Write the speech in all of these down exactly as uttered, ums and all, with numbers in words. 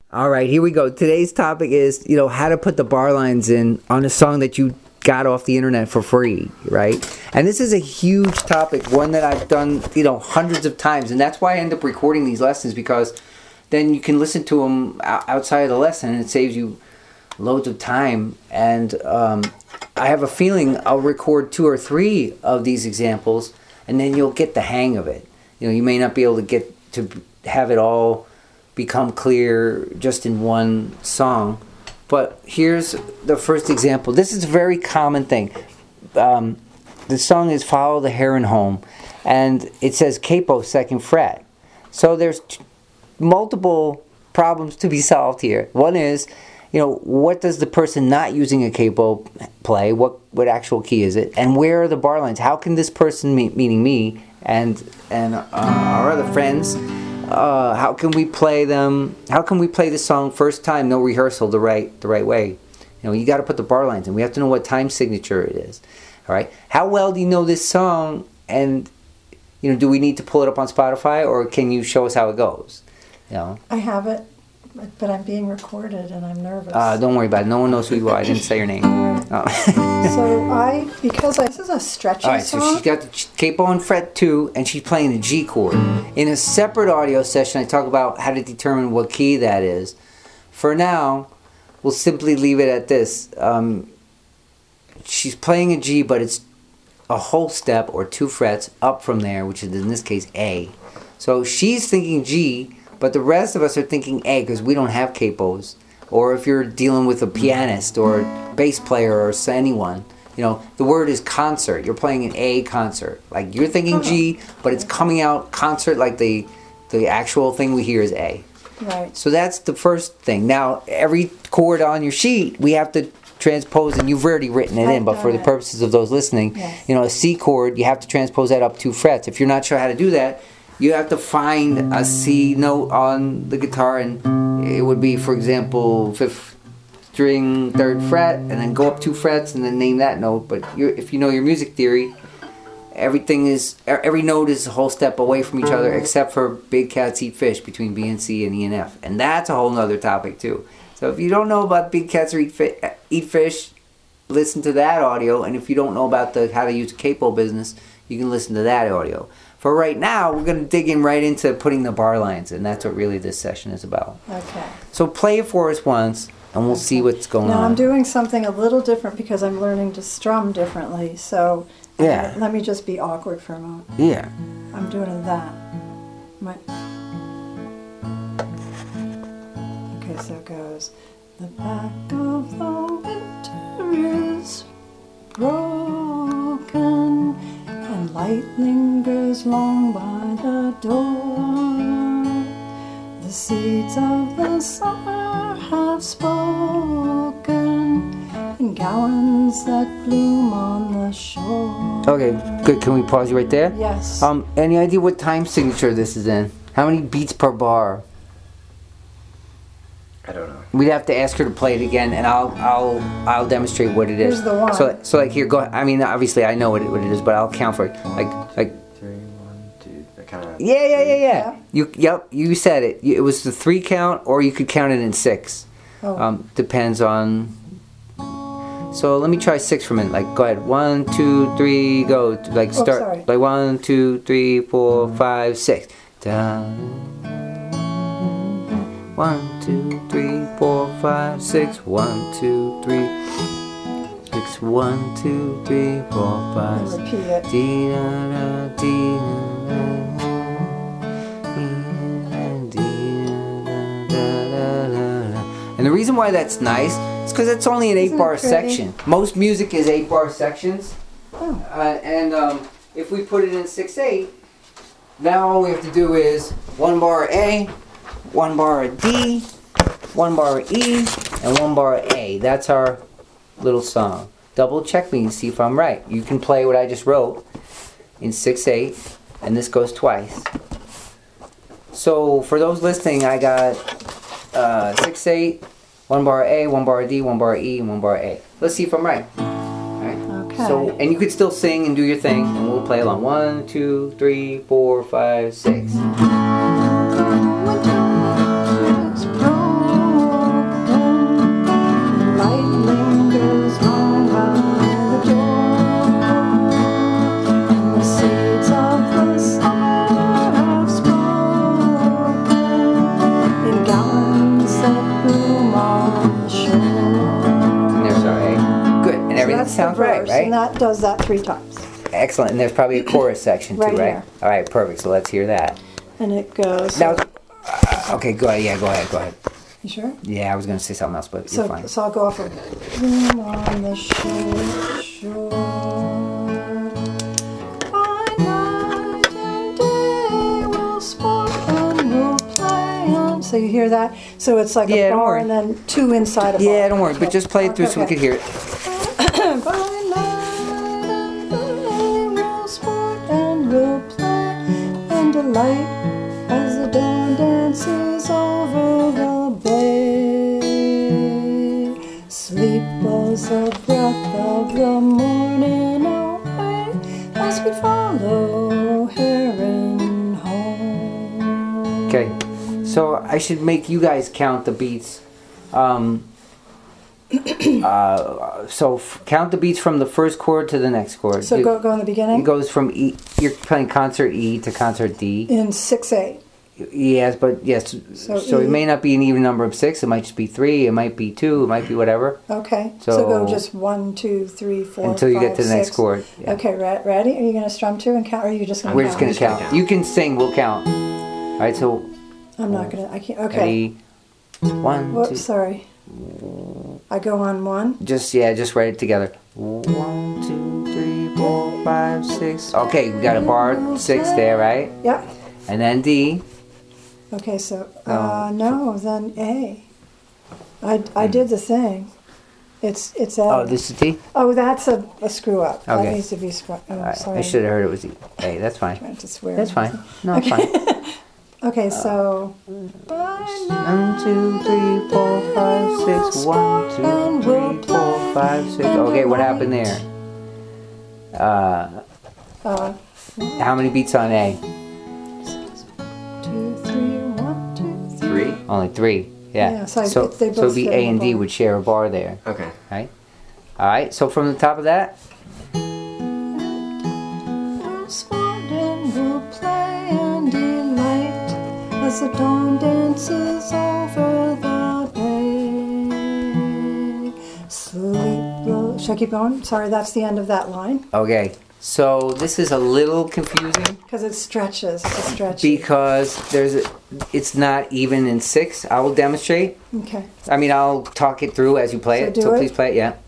All right, here we go. Today's topic is, you know, how to put the bar lines in on a song that you got off the internet for free, right? And this is a huge topic, one that I've done, you know, hundreds of times, and that's why I end up recording these lessons, because then you can listen to them outside of the lesson, and it saves you loads of time. And um, I have a feeling I'll record two or three of these examples, and then you'll get the hang of it. You know, you may not be able to get to have it all become clear just in one song. But here's the first example. This is a very common thing. Um, the song is Follow the Heron Home, and it says capo second fret. So there's t- multiple problems to be solved here. One is, you know, what does the person not using a capo play? What what actual key is it? And where are the bar lines? How can this person, me, meaning me and and uh, our other friends, Uh, how can we play them? How can we play the song first time, no rehearsal, the right the right way? You know, you got to put the bar lines in. We have to know what time signature it is. All right. How well do you know this song? And you know, do we need to pull it up on Spotify, or can you show us how it goes? You know. I have it, but I'm being recorded, and I'm nervous. Uh, don't worry about it. No one knows who you are. I didn't say your name. Oh. So I, because I, this is a stretchy All right, song. so she's got the capo on fret two, and she's playing the G chord. In a separate audio session, I talk about how to determine what key that is. For now, we'll simply leave it at this. Um, she's playing a G, but it's a whole step or two frets up from there, which is in this case A. So she's thinking G, but the rest of us are thinking A because we don't have capos. Or if you're dealing with a pianist or a bass player or anyone, you know, the word is concert. You're playing an A concert. Like you're thinking G, but it's coming out concert like the the actual thing we hear is A. Right. So that's the first thing. Now, every chord on your sheet, we have to transpose, and you've already written it in, but for the purposes of those listening, yes. You know, a C chord, you have to transpose that up two frets. If you're not sure how to do that, you have to find a C note on the guitar, and it would be, for example, fifth string, third fret, and then go up two frets, and then name that note. But you're, if you know your music theory, everything is every note is a whole step away from each other, except for Big Cats Eat Fish between B and C and E and F, and that's a whole other topic too. So if you don't know about Big Cats Eat Fish, eat fish listen to that audio, and if you don't know about the how to use a capo business, you can listen to that audio. For right now, we're going to dig in right into putting the bar lines, and that's what really this session is about. Okay. So play it for us once, and we'll see what's going now, on. Now I'm doing something a little different because I'm learning to strum differently. So yeah. Let me just be awkward for a moment. Yeah. I'm doing that. My... Okay, so it goes. The back of the winter is broken, and light lingers long by the door. The seeds of the summer have spoken, in gowns that bloom on the shore. Okay, good. Can we pause you right there? Yes. Um, any idea what time signature this is in? How many beats per bar? I don't know. We'd have to ask her to play it again, and I'll I'll I'll demonstrate what it is. Here's the one. So so like here, go. I mean, obviously I know what it, what it is, but I'll count for it. Like like. Three, one, two. That kind of. Yeah yeah yeah yeah. Yeah. You yep. You said it. It was the three count, or you could count it in six. Oh. Um, depends on. So let me try six for a minute. Like go ahead. One two three go. Like Oh, start. sorry. Like one two three four five six. Down. One, two, three, four, five, six. One, two, three, six. One, two, three, four, five. I'll repeat it. Dee da da dee da da. And the reason why that's nice is because it's only an Isn't it eight-bar pretty? section. Most music is eight-bar sections, Oh. uh, and um, if we put it in six eight, now all we have to do is one bar A, one bar D, one bar E, and one bar A. That's our little song. Double check me and see if I'm right. You can play what I just wrote in six eight, and this goes twice. So for those listening, I got uh, six eight, one bar A, one bar D, one bar E, and one bar A. Let's see if I'm right. All right. Okay. So, and you could still sing and do your thing, and we'll play along. One, two, three, four, five, six. Winter is broken, that's sounds the right, verse, right? and that does that three times. Excellent. And there's probably a chorus section too, Right right? here. All right, perfect. So let's hear that. And it goes. Now, uh, okay, go ahead. Yeah, go ahead. Go ahead. You sure? Yeah, I was gonna say something else, but you're So, fine. so I'll go off of Room on the shore, shore. By night and day we'll sport and we'll play on. So you hear that? So it's like Yeah, a don't bar worry. and then two inside a bar. Yeah, don't worry. But just play it through so we Okay. could hear it. By night and day we'll sport and we'll play and delight as the dawn dances over the bay. Sleep blows the breath of the morning away as we follow Heron home. Okay. So I should make you guys count the beats. Um, uh, so f- count the beats from the first chord to the next chord. So It- go go in the beginning It goes from E. You're playing concert E to concert D. in six eight. Yes, but yes. So So, E- it may not be an even number of six. It might just be three. It might be two. It might be whatever. Okay. So- So, go just one, two, three, four, Until you get five, to the next six. chord. Yeah. Okay, re- ready? Are you going to strum too and count? Or are you just going to We're count? just gonna just gonna count. count. You can sing. We'll count. All right. So I'm not going to. I can't. Okay. ready. One, Whoops, two. sorry. I go on one. Just yeah. Just write it together. One, two, three, four, five, six. Okay, we got a bar six there, right? Yep. And then D. Okay, so No. uh, no, then A. I, I did the thing. It's it's A. Oh, this is D. Oh, that's a, a screw up. That Okay. needs to be screw. Oh, All right. sorry. I should have heard it was E. Hey, that's fine. Trying to swear. That's fine. No, it's fine. Okay, so. One, two, three, four, five, six. One, two, three, four, five, six. Okay, what happened there? Uh, Uh, how many beats on A? two, three, one, two, three. Three? Only three. Yeah. Yeah, so I- so they so both it'd be fit A in and the D bar. would share a bar there, Okay. right? All right. So from the top of that, We'll sport and we'll play and delight as the dawn dances over the bay. Sleep blow. Should I keep going? Sorry, that's the end of that line okay. So this is a little confusing because it stretches. It's a stretch. because there's a, it's not even in six. I will demonstrate. Okay. I mean, I'll talk it through as you play So it. do So it. please play it. Yeah.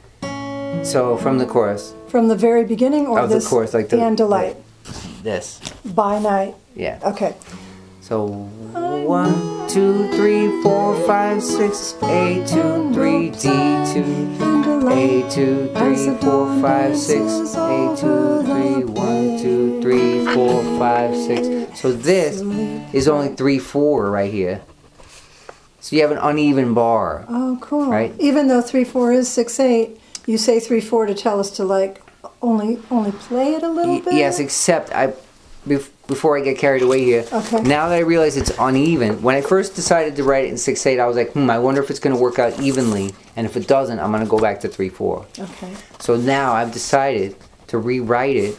So from the chorus, From the very beginning or Of the this chorus, like the- and delight this. by night. Yeah. Okay. So one, two, three, four, five, six, A two, three, D two, A two, three, four, five, six, A two, three, one, two, three, four, five, six. So this is only three, four right here. So you have an uneven bar. Oh, cool. Right. Even though three four is six eight, you say three four to tell us to like only only play it a little Y- bit. Yes, except I, bef- before I get carried away here. Okay. Now that I realize it's uneven, when I first decided to write it in six eight, I was like, hmm, I wonder if it's going to work out evenly, and if it doesn't, I'm going to go back to three four. Okay. So now I've decided to rewrite it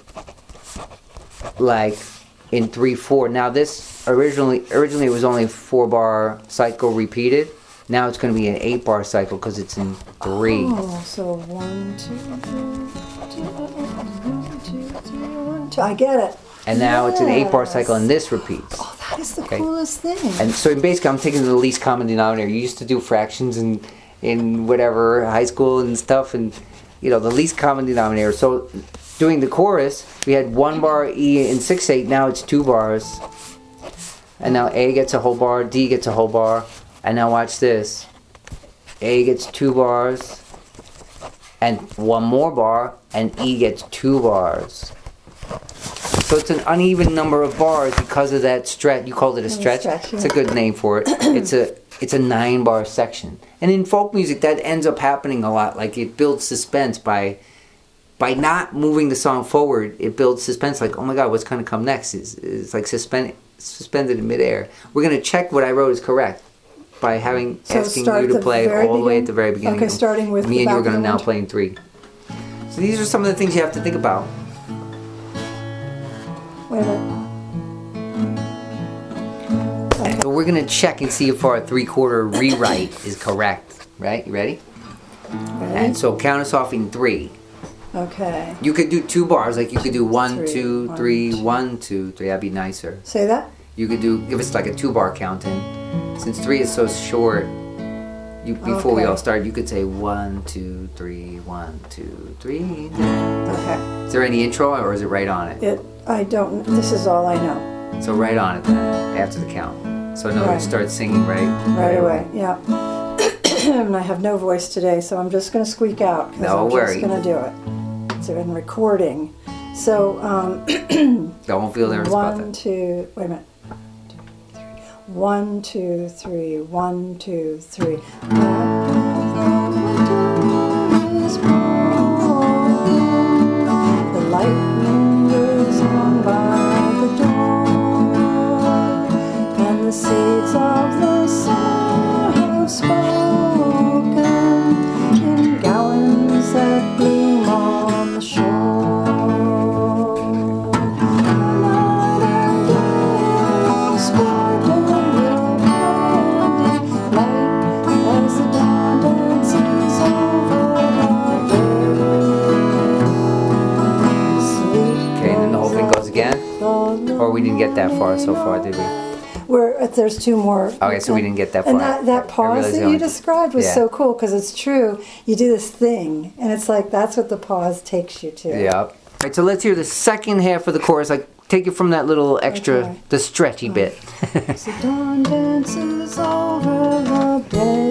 like in three four. Now this originally originally it was only a four bar cycle repeated. Now it's going to be an eight bar cycle because it's in three. Oh, so one, two, three, two, one, two, three, one, two. I get it. And now it's an eight bar Yes. cycle, and this repeats. Oh, that is the Okay. coolest thing. And so basically, I'm taking the least common denominator. You used to do fractions in in whatever high school and stuff, and you know the least common denominator. So doing the chorus, we had one bar E in six eight. Now it's two bars, and now A gets a whole bar, D gets a whole bar, and now watch this. A gets two bars, and one more bar, and E gets two bars. So it's an uneven number of bars because of that stretch. You called it a stretch. stretch, It's yeah. a good name for it. It's a it's a nine bar section. And in folk music, that ends up happening a lot. Like it builds suspense by by not moving the song forward. It builds suspense. Like, oh my God, what's going to come next? Is it's like suspend, suspended in midair. We're going to check what I wrote is correct by having So asking start you to the play very all the way at begin- the very beginning. Okay, starting with me the and you are back of going to the now one. play in three. So these are some of the things you have to think about. Wait a minute. So we're gonna check and see if our three-quarter rewrite is correct. Right? You ready? Ready? And so count us off in three. Okay. You could do two bars, like you could do one, Three, two, one, three, two. one, two, three. That'd be nicer. Say that? You could do, if it's like a two bar counting, since three is so short, you, before we Okay. all start, you could say one, two, three, one, two, three. Okay. Is there any intro or is it right on it? It. I don't. This is all I know. So right on it then, after the count. So no, Right. you start singing right, Right away. Yeah. And I have no voice today, so I'm just going to squeak out. 'Cause No I'm worry. just going to do it. So in recording. So um, Don't feel nervous about one, that. two. Wait a minute. One, two, three. One, two, three. The light lingers on by the door, and the seeds of the summer have spoken in gowns that bloom on the shore. Night and day, sparkling with candy light as the dawn dances over the bay. Sleep Okay, and then the whole thing goes again? goes Or we didn't get that far so far, did we? Where uh, there's two more. Okay, so we didn't get that And far. that, that I pause realized that the you only- described was Yeah. so cool because it's true. You do this thing, and it's like that's what the pause takes you to. Yeah. All right, so let's hear the second half of the chorus. Like, take it from that little extra, Okay. the stretchy bit. As the dawn dances over the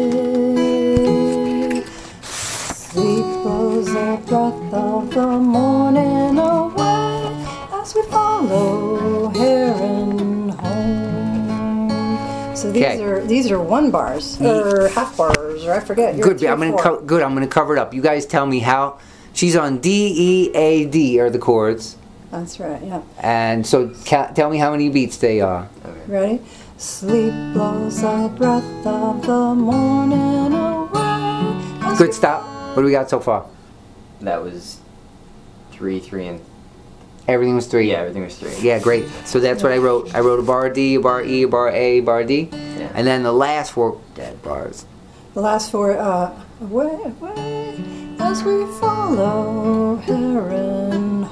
bay, sleep blows the breath of the morning away as we follow Heron home. So these Okay. are these are one bars or half bars or I forget. You're Good. three or I'm gonna four. co- good. I'm gonna cover it up. You guys tell me how. She's on D, E, A, D are the chords, That's right. Yeah. and so ca- tell me how many beats they are. Ready? Sleep blows the breath of the morning away. as Good. we Stop. What do we got so far? That was three, three, and Everything was three. yeah, everything was three. Yeah, great. So that's what I wrote. I wrote a bar D, a bar E, a bar A, a bar D, Yeah. and then the last four dead bars. The last four, uh, away, away, as we follow Heron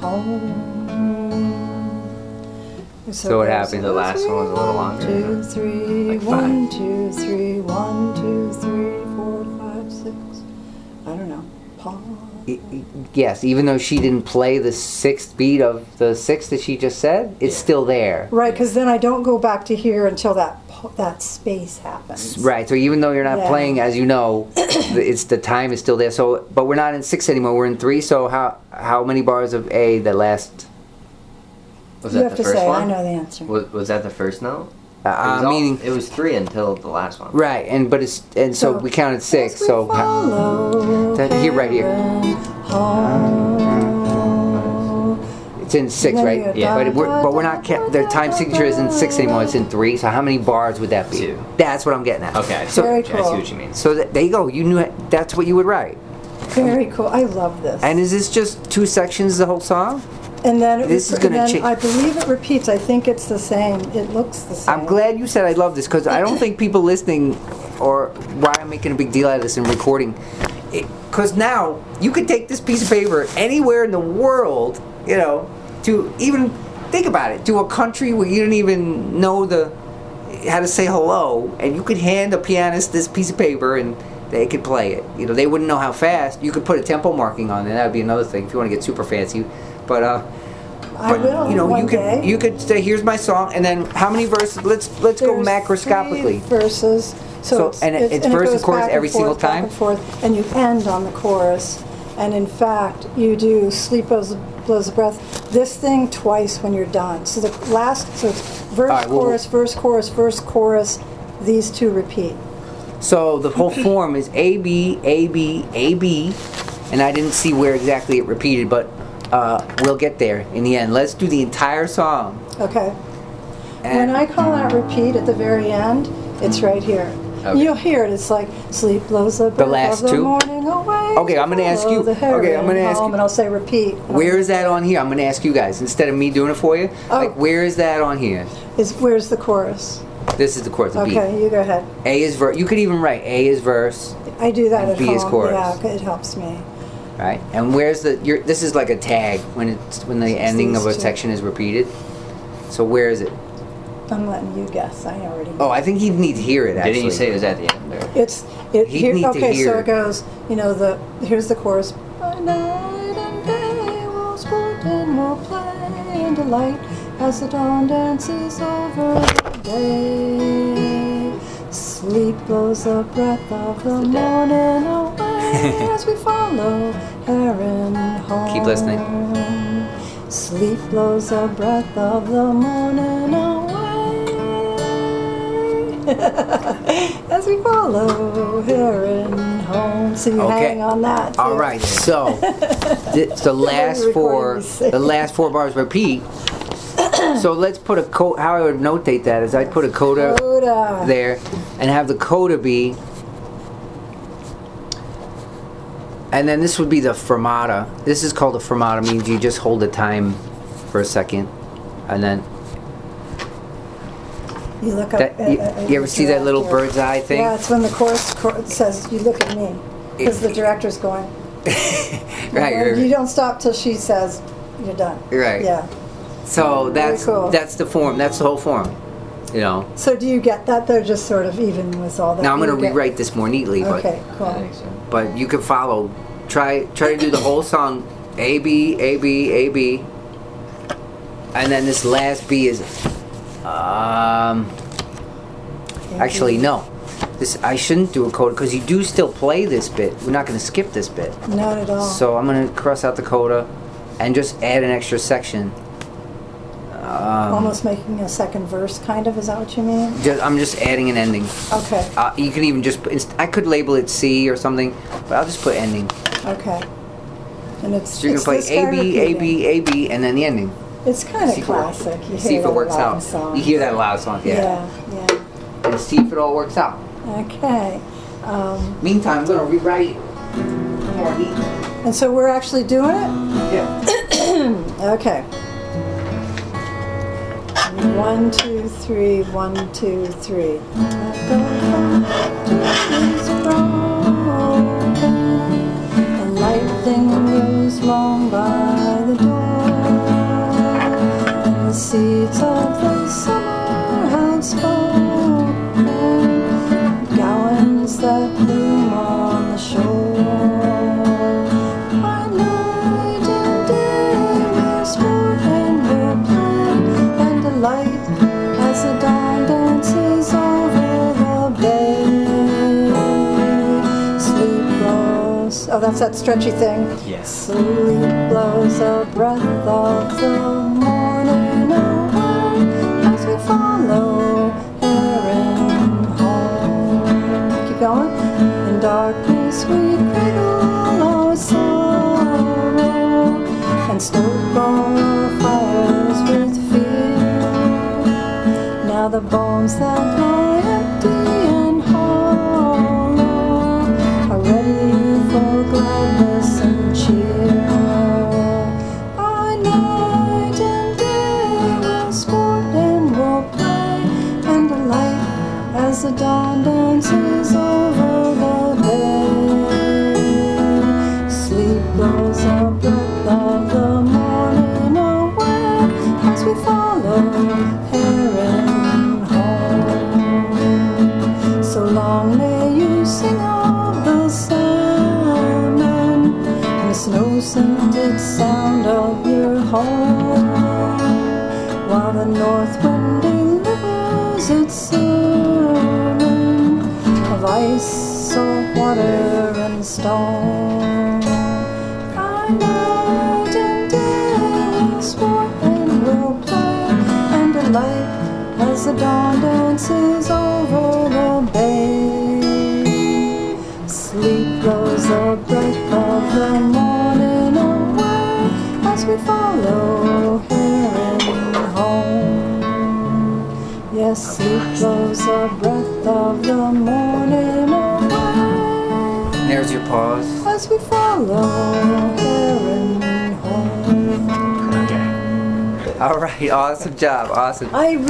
home. So what it goes, happened? The last as we one was a little longer. Two, three, Like one, five. two, three, one, two, three, four, five, six. I don't know. Pause. E- e- Yes, even though she didn't play the sixth beat of the sixth that she just said, it's Yeah. still there. Right, because then I don't go back to here until that po- that space happens. Right. So even though you're not Yeah. playing, as you know, the- it's the time is still there. So, but we're not in six anymore. We're in three. So how how many bars of A the last? Was You that have the to first say, one? I know the answer. Was, was that the first note? Uh, It was uh, all- meaning it was three until the last one. right, and but it's and so, So, we counted six. As we So ha- follow that- here, right here. Heron home. it's in six, Then right? you Yeah. But we're, but we're not. Ca- the time signature isn't six anymore. It's in three. So how many bars would that be? Two. That's what I'm getting at. Okay. So Very I see cool. what you mean. so that, there you go. You knew it, that's what you would write. Very cool. I love this. And is this just two sections the whole song? And then it This was, is gonna and then change. I believe it repeats. I think it's the same. It looks the same. I'm glad you said I love this because I don't think people listening or why I'm making a big deal out of this and recording. Because now you could take this piece of paper anywhere in the world, you know, to even think about it, to a country where you didn't even know the how to say hello, and you could hand a pianist this piece of paper and they could play it. You know, they wouldn't know how fast. You could put a tempo marking on it. That would be another thing if you want to get super fancy. But uh, I but, will you know, one you could day. you could say, "Here's my song," and then how many verses? Let's let's go There's macroscopically. three verses. So, So- it's, and it- it's and verse it and goes chorus back every and single forth, back time? and forth, and you end on the chorus. And in fact, you do "Sleep blows, blows the breath." This thing twice when you're done. So the last, so it's verse, All right, well, chorus, verse, chorus, verse, chorus. These two repeat. So the whole form is A B A B A B, and I didn't see where exactly it repeated, but uh, we'll get there in the end. Let's do the entire song. Okay. And When I call out repeat at the very end, it's right here. Okay. You'll hear it. It's like sleep blows the breath last of the two? morning away. Okay, I'm gonna ask follow you- the okay, I'm heron gonna ask home," you- And I'll say repeat. where is that on here? I'm going to ask you guys instead of me doing it for you. Oh. Like, where is that on here? Is where's the chorus? This is the chorus, the beat. Okay, you go ahead. A is verse. You could even write A is verse, I do that And at B is home. chorus. Yeah, it helps me. Right. And where's the? You're, this is like a tag when it's when the ending of a these two. section is repeated. So where is it? I'm letting you guess. I already know. Oh, I think you need to hear it. Actually, Didn't you say it was at the end? Or? It's it. He'd Here, need to okay, hear so it. it goes. You know the here's the chorus. By night and day we'll sport and we'll play and delight as the dawn dances over the day. Sleep blows the breath of the the dead. morning away as we follow Heron home. Keep listening. Sleep blows the breath of the morning away as we follow Heron home. So you Okay. hang on that. All too. right. So th- the last recording four, me sing. the last four bars repeat. So let's put a co- how I would notate that is I'd put a coda Coda. there and have the coda be, and then this would be the fermata. This is called a fermata, means you just hold the time for a second, and then You look up. that, uh, you, uh, you ever see that little director. bird's eye thing? Yeah, it's when the chorus chor- says, "You look at me," because the director's going. Right, And right, You right. don't stop till she says, "You're done." Right. Yeah. So that's cool. that's the form. That's the whole form. You know. So do you get that? They're just sort of even with all that. Now I'm going You to get- rewrite this more neatly, but Okay, I cool. think so. but you can follow. Try try to do the whole song, A B A B A B, and then this last B is, um, actually no, this I shouldn't do a coda because you do still play this bit. We're not going to skip this bit, Not at all. so I'm going to cross out the coda, and just add an extra section. Um, Almost making a second verse, kind of. Is that what you mean? just, I'm just adding an ending. Okay. Uh, you can even just put, I could label it C or something, but I'll just put ending. Okay. And it's. So you can it's play this A guy B A repeating. B A B and then the ending. It's kind of See if it- classic. You see hear if that it a works lot in out. songs. You hear that a lot of songs, yeah. Yeah. Yeah. And see if it all works out. Okay. Um, Meantime, I'm gonna rewrite more neat. and so we're actually doing it. Yeah. Okay. One, two, three, one, two, three. And lightning grows long by the door, and the seeds of the summer have spoken, gowans that bloom on the shore. By night and day we'll sport and we'll play and delight as the dawn dances over the bay. Sleep blows. Oh, that's that stretchy thing. Yes. Sleep blows a breath of the morning away as we follow Heron home. Keep going. In darkness we cradle our sorrow and stoke our fires with fear. Now the bones that lie empty and hollow are ready for gladness and cheer. By night and day we'll sport and we'll play and delight as the dawn dances over the bay. Sleep blows a breath of the morning away as we follow Heron home. So long may you sing of the salmon and the snow-scented sound of your home, while the north wind delivers its sermon of ice, salt water, and stone. By night and day we'll sport and we'll play and delight as the dawn dances over the bay. Sleep blows the breath of the morning away as we follow Heron home. Yes, sleep blows the breath of the morning away There's your pause. as we follow Heron home. Okay. All right, awesome job, awesome. I